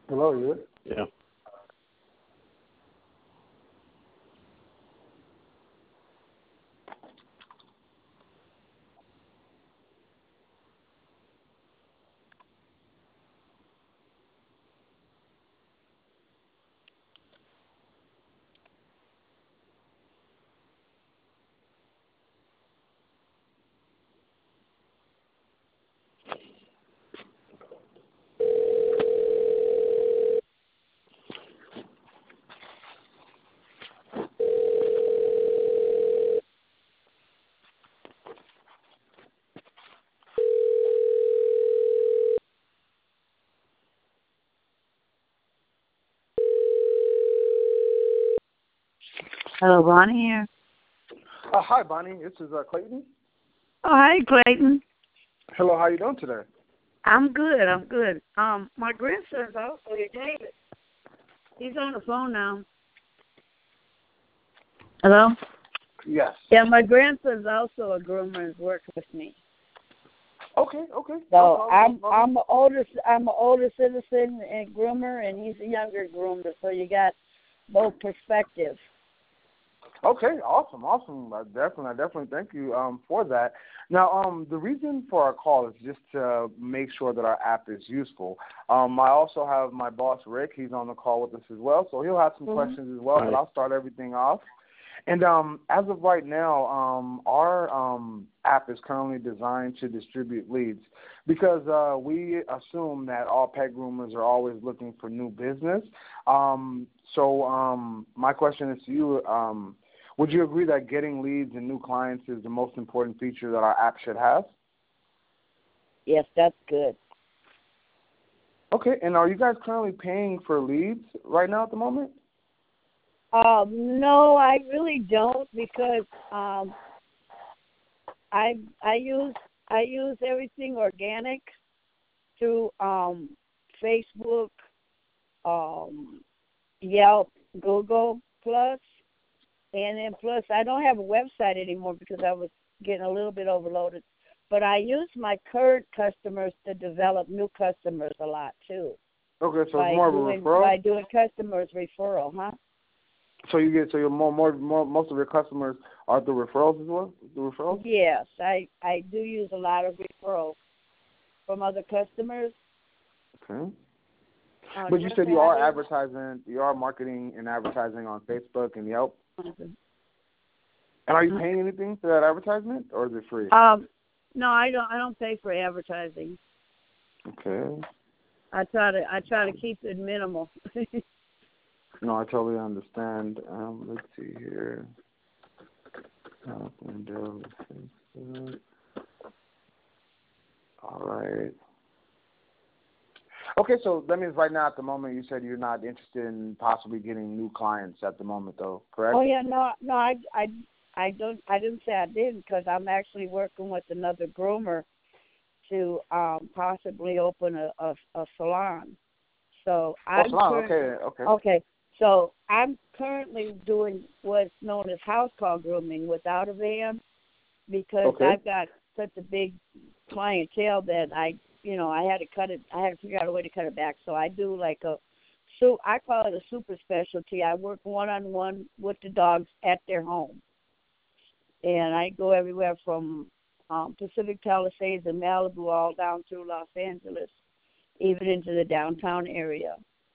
Hello, you there? Yeah. Hello, Bonnie here. Hi, Bonnie. This is Clayton. Oh, hi, Clayton. Hello, how you doing today? I'm good. My grandson's also here, David. He's on the phone now. Hello? Yes. Yeah, my grandson's also a groomer and works with me. Okay. So I'm an older citizen and groomer, and he's a younger groomer. So you got both perspectives. Okay, awesome. I definitely thank you for that. Now, the reason for our call is just to make sure that our app is useful. I also have my boss, Rick. He's on the call with us as well, so he'll have some questions as well, but I'll start everything off. And as of right now, our app is currently designed to distribute leads because we assume that all pet groomers are always looking for new business. So my question is to you, would you agree that getting leads and new clients is the most important feature that our app should have? Yes, that's good. Okay, and are you guys currently paying for leads right now at the moment? No, I really don't because I use everything organic through Facebook, Yelp, Google Plus, and then plus I don't have a website anymore because I was getting a little bit overloaded. But I use my current customers to develop new customers a lot too. Okay, so it's more of a referral? By doing customers referral, huh? So you're more most of your customers are through referrals as well? Through referrals? Yes, I do use a lot of referrals from other customers. Okay. But you said you are marketing and advertising on Facebook and Yelp? Mm-hmm. And are you paying anything for that advertisement, or is it free? No, I don't pay for advertising. Okay. I try to keep it minimal. No, I totally understand. Let's see here. All right. Okay, so that means right now at the moment you said you're not interested in possibly getting new clients at the moment, though, correct? Oh yeah, no, I didn't say I didn't because I'm actually working with another groomer to possibly open a salon. So Okay. So I'm currently doing what's known as house call grooming without a van because I've got such a big clientele that I had to cut it. I had to figure out a way to cut it back. So I do I call it a super specialty. I work one-on-one with the dogs at their home, and I go everywhere from Pacific Palisades and Malibu all down through Los Angeles, even into the downtown area.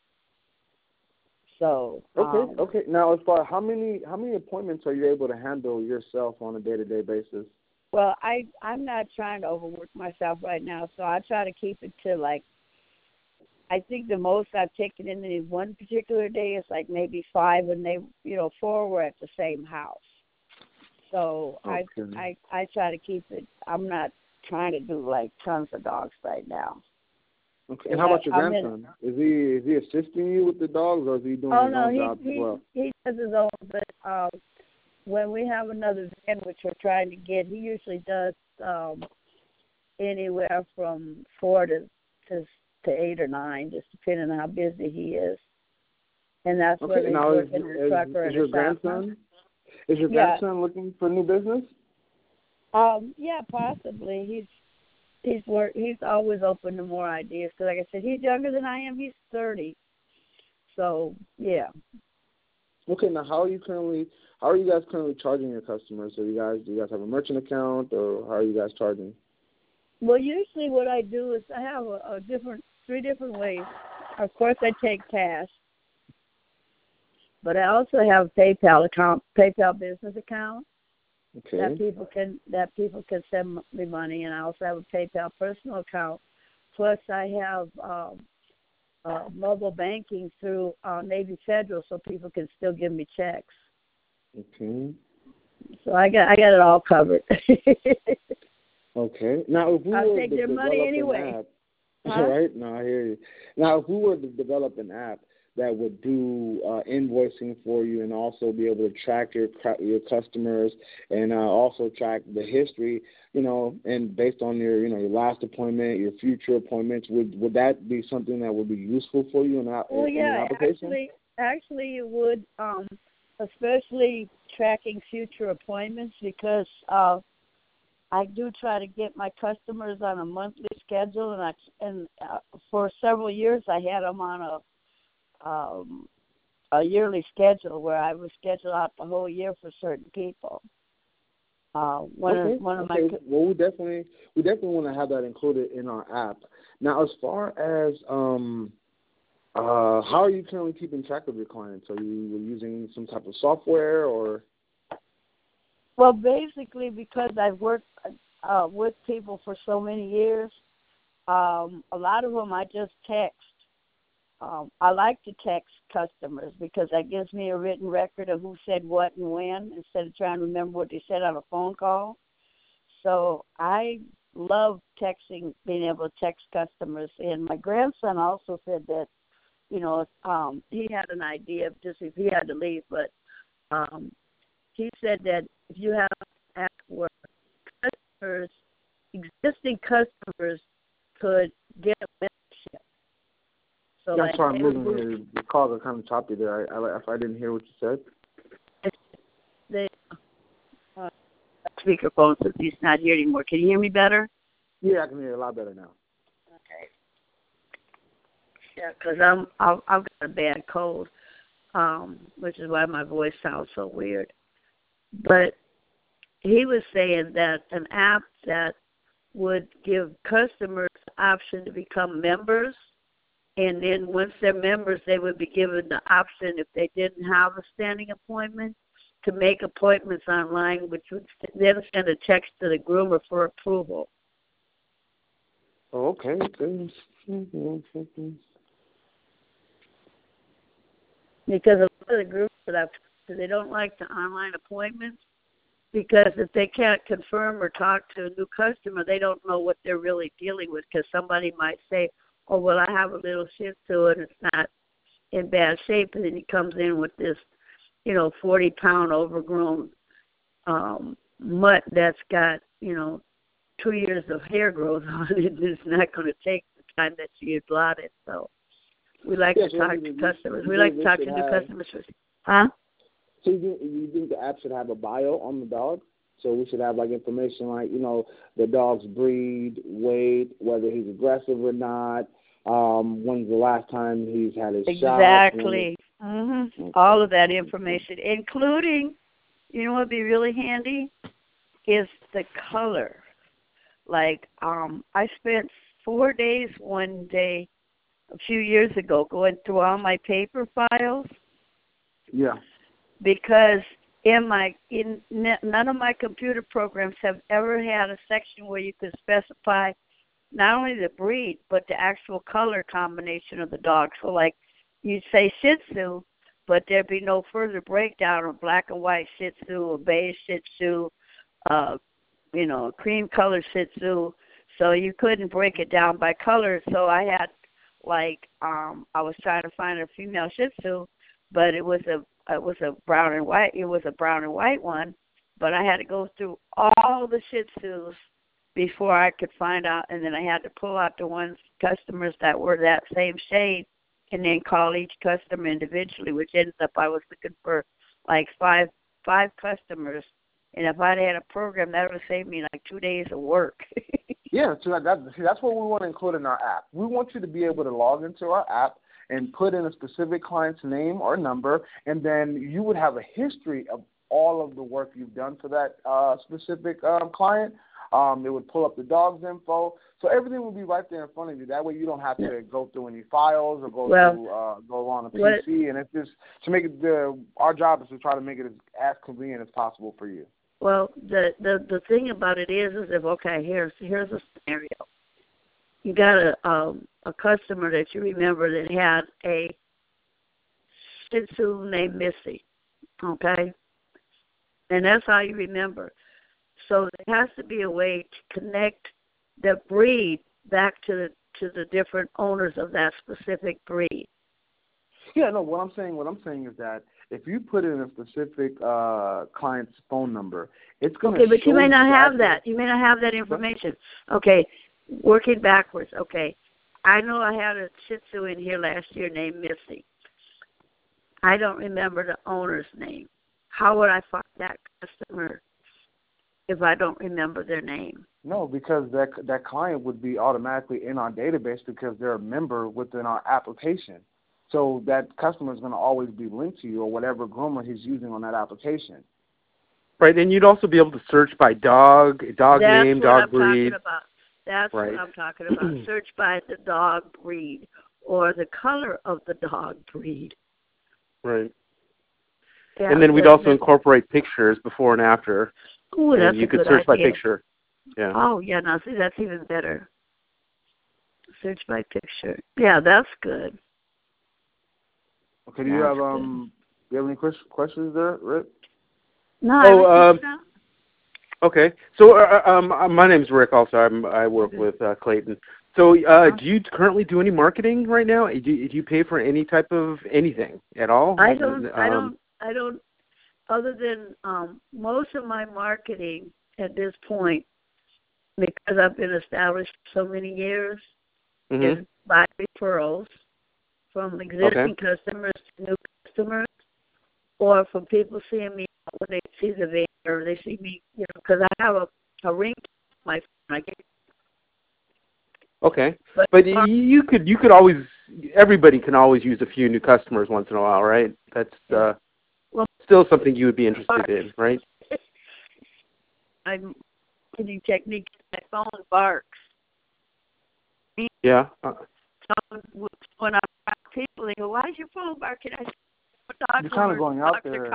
So okay. Now, as far as how many appointments are you able to handle yourself on a day-to-day basis? Well, I'm not trying to overwork myself right now, so I try to keep it to I think the most I've taken in any one particular day is maybe 5, and they 4 were at the same house. So I try to keep it. I'm not trying to do tons of dogs right now. Okay. And how about your grandson? Is he assisting you with the dogs, or is he doing his own job as well? He does his own, but when we have another van, which we're trying to get, he usually does anywhere from 4 to 8 or 9, just depending on how busy he is. And that's where he's working in the trucker and the shop. Is your grandson looking for new business? Yeah, possibly. He's always open to more ideas. Because, like I said, he's younger than I am. He's 30. So yeah. Okay, now how are you guys currently charging your customers? Do you guys have a merchant account, or how are you guys charging? Well, usually what I do is I have three different ways. Of course, I take cash, but I also have a PayPal business account. Okay. That people can send me money, and I also have a PayPal personal account. Plus, I have mobile banking through Navy Federal, so people can still give me checks. Okay. So I got it all covered. Okay. Now, if we I'll were take to their develop money anyway. an app, huh? right? No, I hear you. Now, if we were to develop an app that would do invoicing for you and also be able to track your customers and also track the history, and based on your last appointment, your future appointments, would that be something that would be useful for you in your application? Actually, it would, especially tracking future appointments, because I do try to get my customers on a monthly schedule, and for several years I had them on a yearly schedule where I would schedule out the whole year for certain people. Well, we definitely want to have that included in our app. Now, as far as how are you currently keeping track of your clients? Are you using some type of software or? Well, basically, because I've worked with people for so many years, a lot of them I just text. I like to text customers because that gives me a written record of who said what and when, instead of trying to remember what they said on a phone call. So I love texting, being able to text customers. And my grandson also said that, he had an idea of just if he had to leave, but he said that if you have an app where existing customers could get a membership. So that's why I'm losing here. The calls are kind of choppy there. If I didn't hear what you said. The speakerphone, since he's not here anymore. Can you hear me better? Yeah, I can hear you a lot better now. Okay. Yeah, because I've got a bad cold, which is why my voice sounds so weird. But he was saying that an app that would give customers the option to become members, and then once they're members, they would be given the option, if they didn't have a standing appointment, to make appointments online, which would then send a text to the groomer for approval. Oh, okay. Because a lot of the groups that I've talked to, they don't like the online appointments, because if they can't confirm or talk to a new customer, they don't know what they're really dealing with, because somebody might say, oh, well, I have a little Shih Tzu and it's not in bad shape, and then he comes in with this, 40-pound overgrown mutt that's got, 2 years of hair growth on it. It's not going to take the time that you allot it. So we like to talk to customers. We like to talk to new customers. Huh? So you think the app should have a bio on the dog? So we should have information like, the dog's breed, weight, whether he's aggressive or not, when's the last time he's had his shot. Exactly. Mm-hmm. All of that information, including, what would be really handy is the color. Like, I spent 4 days one day a few years ago going through all my paper files. Yeah. Because none of my computer programs have ever had a section where you could specify not only the breed, but the actual color combination of the dog. So, like, you'd say Shih Tzu, but there'd be no further breakdown of black and white Shih Tzu, a beige Shih Tzu, a cream color Shih Tzu. So you couldn't break it down by color. So I had, I was trying to find a female Shih Tzu, but it was a brown and white. It was a brown and white one, but I had to go through all the Shih Tzus before I could find out, and then I had to pull out the customers that were that same shade, and then call each customer individually, which ends up I was looking for five customers, and if I'd had a program, that would save me 2 days of work. Yeah, so that's what we want to include in our app. We want you to be able to log into our app and put in a specific client's name or number, and then you would have a history of all of the work you've done for that specific client. It would pull up the dog's info, so everything would be right there in front of you. That way, you don't have to go through any files or go on a PC. And it's just to make it our job is to try to make it as convenient as possible for you. Well, the thing about it is if here's a scenario. You got a customer that you remember that had a Shih Tzu named Missy, okay, and that's how you remember. So there has to be a way to connect the breed back to the different owners of that specific breed. Yeah, no. What I'm saying is that if you put in a specific client's phone number, it's going to show. Okay, but you may not have that. You may not have that information. Okay, working backwards. Okay, I know I had a Shih Tzu in here last year named Missy. I don't remember the owner's name. How would I find that customer if I don't remember their name? No, because that client would be automatically in our database because they're a member within our application. So that customer is going to always be linked to you or whatever groomer he's using on that application. Right, and you'd also be able to search by dog name, dog breed. That's what I'm talking about. Search by the dog breed or the color of the dog breed. Right. Yeah, and then we'd also incorporate pictures before and after. Ooh, that's you could search by picture. Yeah. Oh, yeah, now see, that's even better. Search by picture. Yeah, that's good. Okay, do you have any questions there, Rick? No, okay. So my name's Rick also. I work with Clayton. So do you currently do any marketing right now? Do you pay for any type of anything at all? I don't, other than most of my marketing at this point, because I've been established for so many years, is by referrals from existing customers to new customers, or from people seeing me when they see the van or they see me, because I have a ring on my phone. Okay, but you could always, everybody can always use a few new customers once in a while, right? That's still something you would be interested in, right? I'm using technique. My phone barks. Yeah. When I'm around people, they go, "Why is your phone barking?" You're kind of going out there.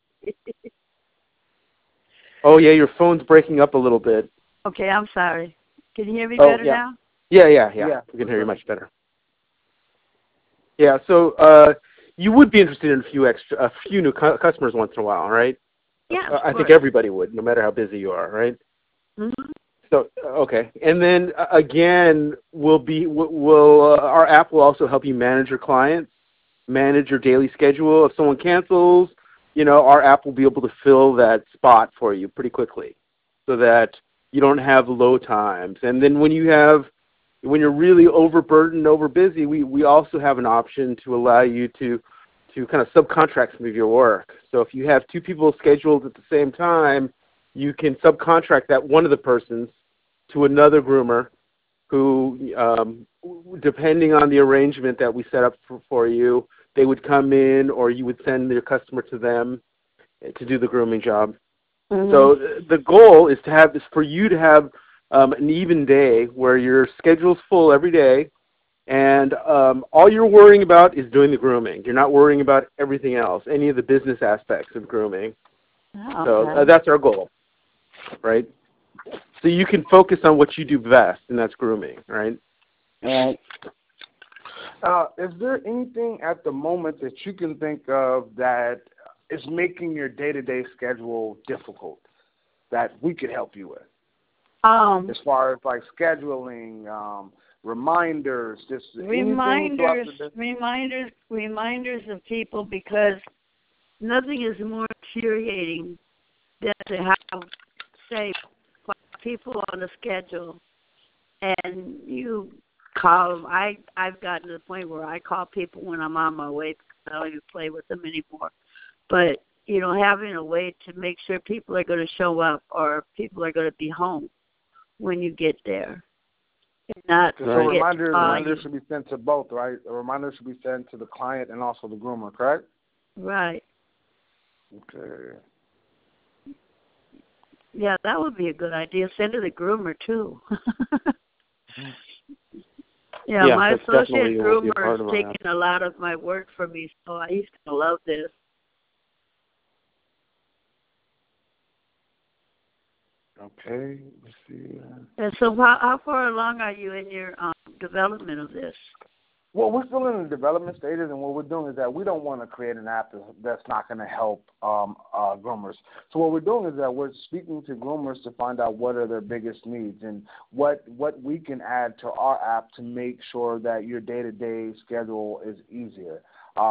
Oh yeah, your phone's breaking up a little bit. Okay, I'm sorry. Can you hear me better now? Yeah. We can hear you much better. Yeah, so you would be interested in a few new customers once in a while, right? Yeah, I think everybody would, no matter how busy you are, right? Mm-hmm. So okay, and then again, our app will also help you manage your clients, manage your daily schedule. If someone cancels, our app will be able to fill that spot for you pretty quickly, so that you don't have low times. And then when you're really overburdened, overbusy, we also have an option to allow you to kind of subcontract some of your work. So if you have two people scheduled at the same time, you can subcontract that one of the persons to another groomer who, depending on the arrangement that we set up for you, they would come in or you would send your customer to them to do the grooming job. Mm-hmm. So the goal is for you to have an even day where your schedule's full every day, and all you're worrying about is doing the grooming. You're not worrying about everything else, any of the business aspects of grooming. Oh, so that's our goal, right? So you can focus on what you do best, and that's grooming, right? Right. Is there anything at the moment that you can think of that is making your day-to-day schedule difficult that we could help you with? As far as like scheduling, reminders, just reminders of people, because nothing is more infuriating than to have, say, people on the schedule and you call them. I've gotten to the point where I call people when I'm on my way because I don't even play with them anymore. But, having a way to make sure people are going to show up or people are going to be home when you get there. not So Right. reminders should be sent to both, right? A reminder should be sent to the client and also the groomer, correct? Right. Okay. Yeah, that would be a good idea. Send to the groomer too. Yeah, Yeah, my that's associate definitely will be a groomer part is of our taking a lot of my work from me, so he's gonna love this. Okay. Let's see. And so, how far along are you in your development of this? Well, we're still in the development stages, and what we're doing is that we don't want to create an app that's not going to help groomers. So what we're doing is that we're speaking to groomers to find out what are their biggest needs and what we can add to our app to make sure that your day-to-day schedule is easier.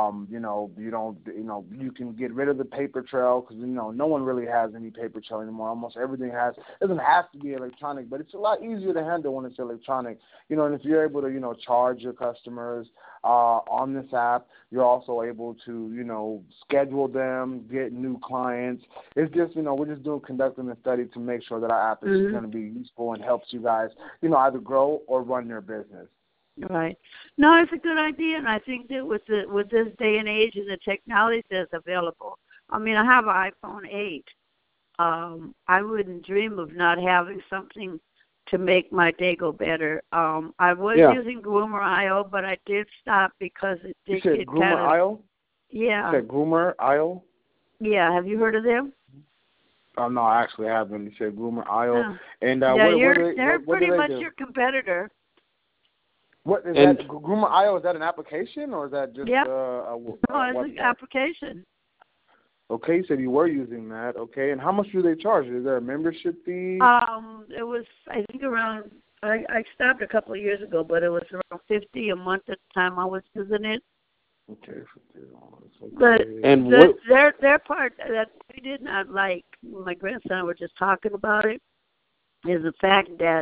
You can get rid of the paper trail because, no one really has any paper trail anymore. Almost everything doesn't have to be electronic, but it's a lot easier to handle when it's electronic. And if you're able to, charge your customers on this app, you're also able to, schedule them, get new clients. It's just, we're just conducting a study to make sure that our app is going to be useful and helps you guys, either grow or run your business. Right. No, it's a good idea, and I think that with this day and age and the technology that's available, I mean, I have an iPhone 8. I wouldn't dream of not having something to make my day go better. I was using Groomer.io, but I did stop because it did get Groomer.io? Yeah. You said Groomer.io? Yeah. Have you heard of them? No, I actually haven't. You said Groomer.io. Oh. And they're pretty much your competitor. What is that? Groomer.io, is that an application or is that just no, it's an application. Okay, you said you were using that. Okay, and how much do they charge? Is there a membership fee? It was, I think, around. I stopped a couple of years ago, but it was around $50 a month at the time I was using it. Okay, $50. Okay. But and their part that we did not like, my grandson and I were just talking about it, is the fact that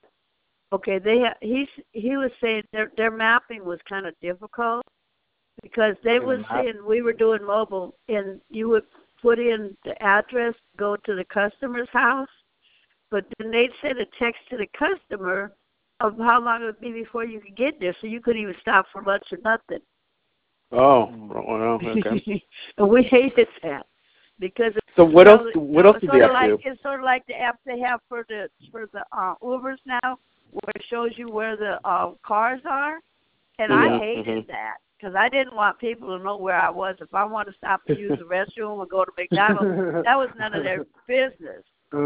he was saying their mapping was kind of difficult because they were saying we were doing mobile and you would put in the address, go to the customer's house, but then they'd send a text to the customer of how long it would be before you could get there, so you couldn't even stop for lunch or nothing. Oh, well, okay. And we hated that because what else did they have to do? It's sort of like the app they have for the Ubers now, where it shows you where the cars are, and I hated that. Because I didn't want people to know where I was. If I want to stop and use the restroom or go to McDonald's, that was none of their business.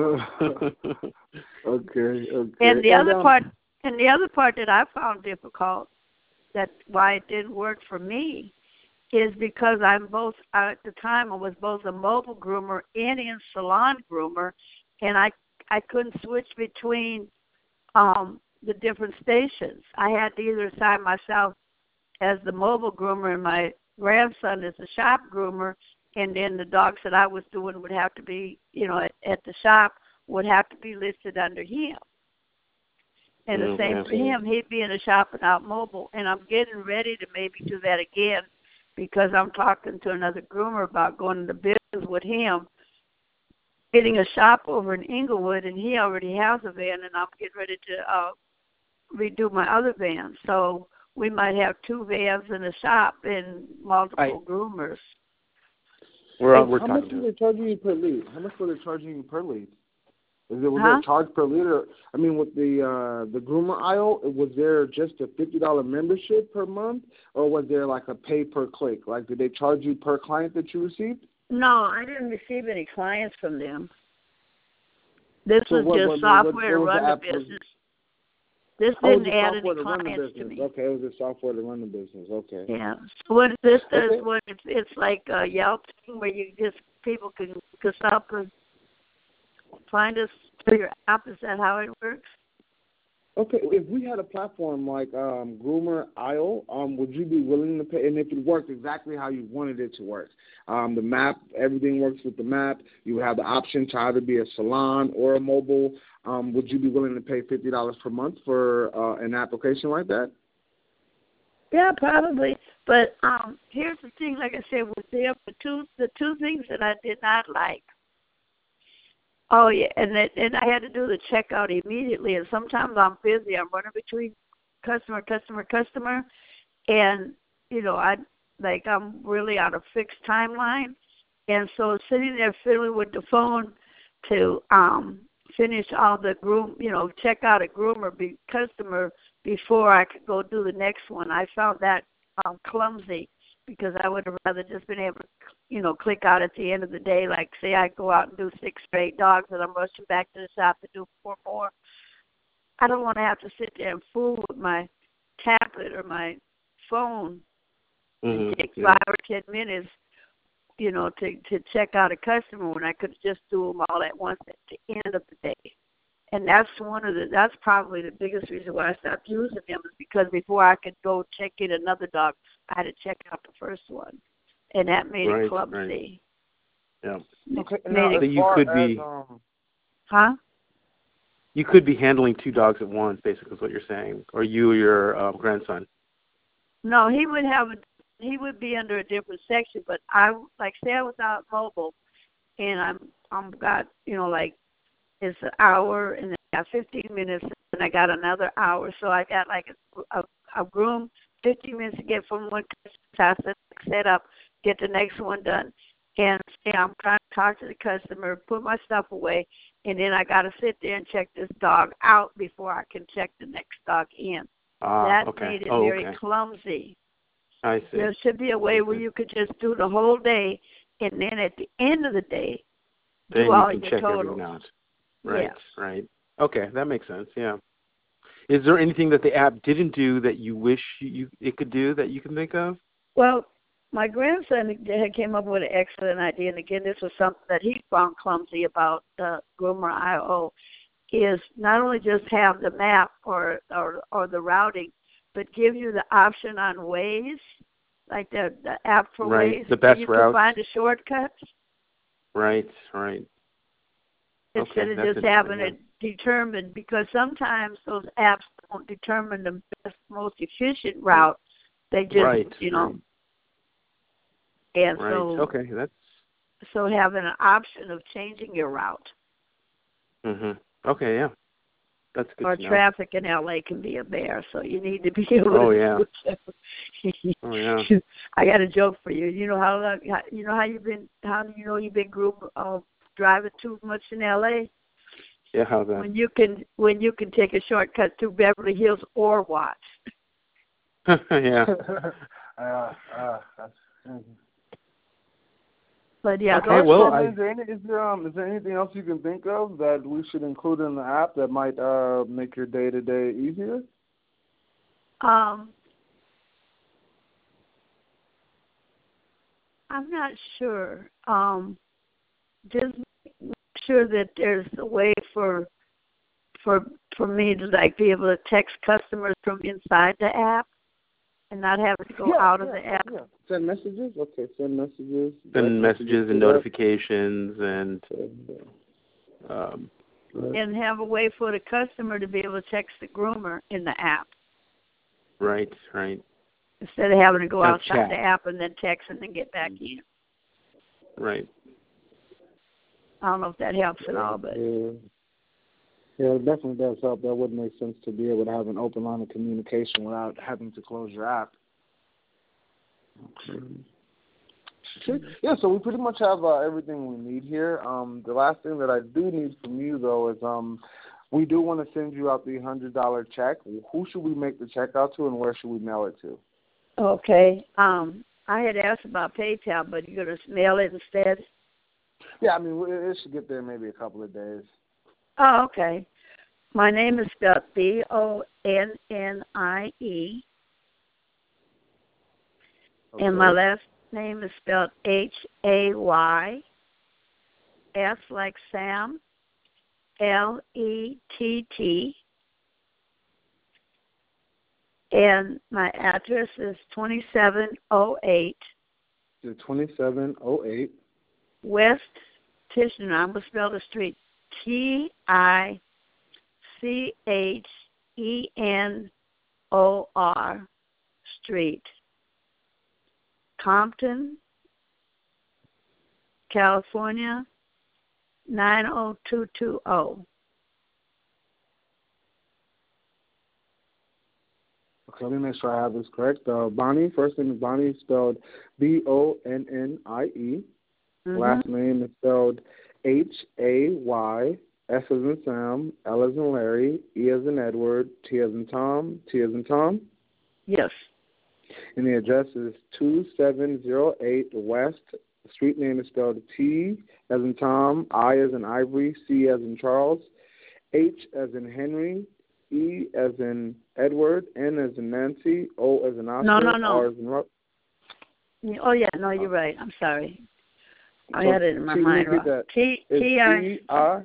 Okay. And the other part that I found difficult, that's why it didn't work for me, is because at the time I was both a mobile groomer and a salon groomer, and I couldn't switch between the different stations. I had to either assign myself as the mobile groomer and my grandson as the shop groomer, and then the dogs that I was doing would have to be, at the shop would have to be listed under him. And the same for him, he'd be in the shop and out mobile. And I'm getting ready to maybe do that again because I'm talking to another groomer about going into business with him, getting a shop over in Inglewood, and he already has a van, and I'm getting ready to redo my other van. So we might have 2 vans in the shop and multiple groomers. How much were they charging you per lead? How much were they charging you per lead? Was there a charge per lead? I mean, with the Groomer.io, was there just a $50 membership per month, or was there like a pay per click? Like, did they charge you per client that you received? No, I didn't receive any clients from them. This was just software to run the business. This didn't add any clients to me. Okay, it was a software to run the business. Okay. Yeah. So what this does, it's like a Yelp thing where people can look us up and find us through your app. Is that how it works? Okay, if we had a platform like Groomer.io, would you be willing to pay? And if it worked exactly how you wanted it to work, the map, everything works with the map. You have the option to either be a salon or a mobile. Would you be willing to pay $50 per month for an application like that? Yeah, probably. But here's the thing. Like I said, with the two things that I did not like. Oh, yeah, and I had to do the checkout immediately, and sometimes I'm busy. I'm running between customer, and I'm really on a fixed timeline, and so sitting there fiddling with the phone to finish all the check out a groomer customer before I could go do the next one. I found that clumsy, because I would have rather just been able to, click out at the end of the day. Like, say I go out and do 6 or 8 dogs and I'm rushing back to the shop to do 4 more. I don't want to have to sit there and fool with my tablet or my phone and take 5 or 10 minutes, to check out a customer when I could just do them all at once at the end of the day. And that's probably the biggest reason why I stopped using them, is because before I could go check in another dog, I had to check out the first one, and that made it clumsy. Right. Yeah. Okay. So you could be. Huh? You could be handling 2 dogs at once, basically, is what you're saying, or you or your grandson. No, he would be under a different section, but I was out mobile, and I'm got it's an hour, and then I got 15 minutes, and I got another hour, so I got a groom 15 minutes to get from one customer, set up, get the next one done, and I'm trying to talk to the customer, put my stuff away, and then I got to sit there and check this dog out before I can check the next dog in. That made it very clumsy. I see. There should be a way where you could just do the whole day, and then at the end of the day, then do all you can your check totals. everything out. Right, yes. Right. Okay, that makes sense, yeah. Is there anything that the app didn't do that you wish it could do that you can think of? Well, my grandson had came up with an excellent idea, and again, this was something that he found clumsy about Groomer IO, is not only just have the map or the routing, but give you the option on Waze, like the app for Waze. The best you routes. can find a shortcut. Right. Instead of just having it determined, because sometimes those apps don't determine the best, most efficient route. They just, And so, so having an option of changing your route. Mhm. Okay, yeah. That's good or to know. traffic in LA can be a bear, so you need to be able to I got a joke for you. You know how you've been driving too much in LA? Yeah, how's that? When you can take a shortcut through Beverly Hills or Watts. Yeah. But yeah, okay, well, is there anything else you can think of that we should include in the app that might make your day-to-day easier? I'm not sure. Just make sure that there's a way for me to be able to text customers from inside the app and not having to go out of the app. Yeah. Send messages? Okay, send messages. Send messages and notifications and and have a way for the customer to be able to text the groomer in the app. Right. Instead of having to go outside the app and then text and then get back in. Right. I don't know if that helps at all, but... Yeah, it definitely does help. That would make sense to be able to have an open line of communication without having to close your app. Okay. Yeah, so we pretty much have everything we need here. The last thing that I do need from you, though, is we do want to send you out the $100 check. Who should we make the check out to, and where should we mail it to? Okay. I had asked about PayPal, but you're going to mail it instead? Yeah, I mean, it should get there maybe a couple of days. Oh, okay. My name is spelled Bonnie, and my last name is spelled Hay, S like Sam, Lett, and my address is 2708. 2708. West Tichenor. I'm going to spell the street. Tichenor Street, Compton, California, 90220. let me make sure I have this correct. Bonnie, first name is Bonnie, spelled Bonnie. Last name is spelled Hay, S as in Sam, L as in Larry, E as in Edward, T as in Tom, T as in Tom. Yes. And the address is 2708 West. The street name is spelled T as in Tom, I as in Ivory, C as in Charles, H as in Henry, E as in Edward, N as in Nancy, O as in Oscar, No. R as in Rock. Oh, yeah, no, you're right. I'm sorry. I had it in my mind. T-I.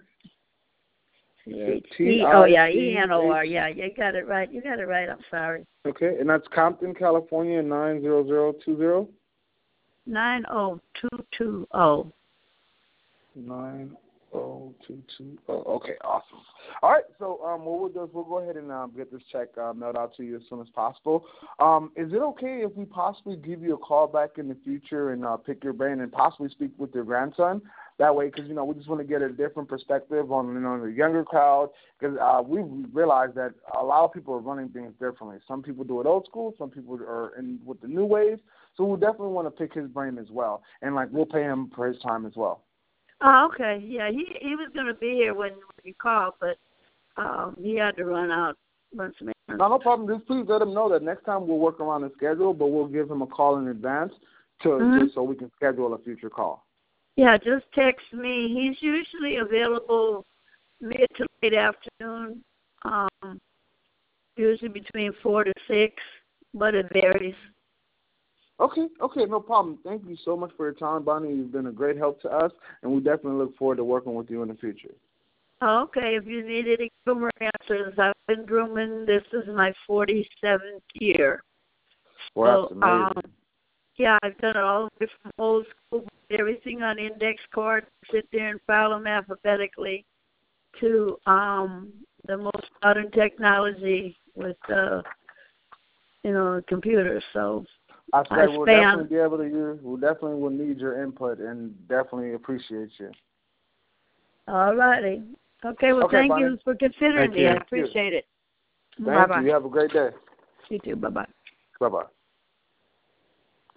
E-N-O-R. Yeah, you got it right. I'm sorry. Okay, and that's Compton, California, 90020. 90220. 90220. Okay, awesome. All right, so what we'll do is we'll go ahead and get this check mailed out to you as soon as possible. Is it okay if we possibly give you a call back in the future and pick your brain and possibly speak with your grandson? That way, because, we just want to get a different perspective on, the younger crowd, because we realize that a lot of people are running things differently. Some people do it old school. Some people are in with the new ways. So we'll definitely want to pick his brain as well. And, we'll pay him for his time as well. Oh, okay. Yeah, he was going to be here when you called, but he had to run some errands. No problem. Just please let him know that next time we'll work around the schedule, but we'll give him a call in advance just so we can schedule a future call. Yeah, just text me. He's usually available mid to late afternoon, usually between 4 to 6, but it varies. Okay, no problem. Thank you so much for your time, Bonnie. You've been a great help to us, and we definitely look forward to working with you in the future. Okay, if you need any groomer answers, I've been grooming. This is my 47th year. Well, that's amazing. Yeah, I've done it all the way from old school, everything on index cards, sit there and file them alphabetically, to the most modern technology with, computers. So I said we'll definitely be able to use. We definitely will need your input and definitely appreciate you. All righty. Okay. Well, thank Bonnie. you for considering me. I appreciate it. Thank you. You have a great day. You too. Bye-bye. Bye-bye.